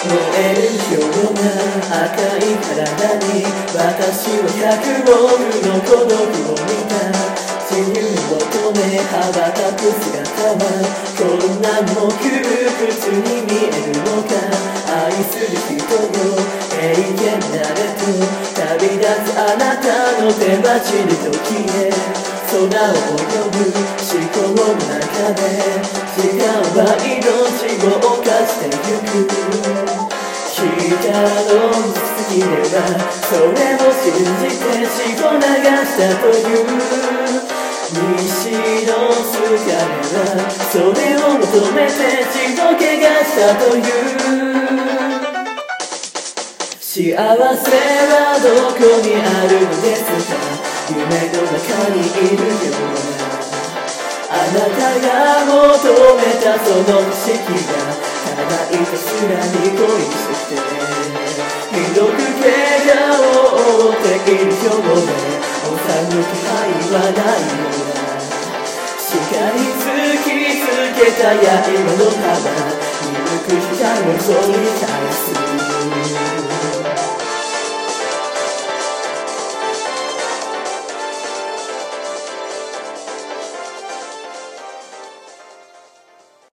燃えるような赤い体に私は100億の孤独を見た。自由を求め羽ばたく姿はこんなも窮屈に見えるのか。愛する人よ永遠なれと旅立つあなたの手走る時へ空を泳ぐ思考の中で時間は命を犯してゆく。光の過ぎればそれを信じて血を流したという西の疲れはそれを求めて血を怪我したという幸せはどこにあるのですか。夢の中にいるようなあなたが求めたその景色が叶いたすらに恋してひどく怪我を負っているようで収む気配はないような視界突きつけた刃の束鈍く光をそり返す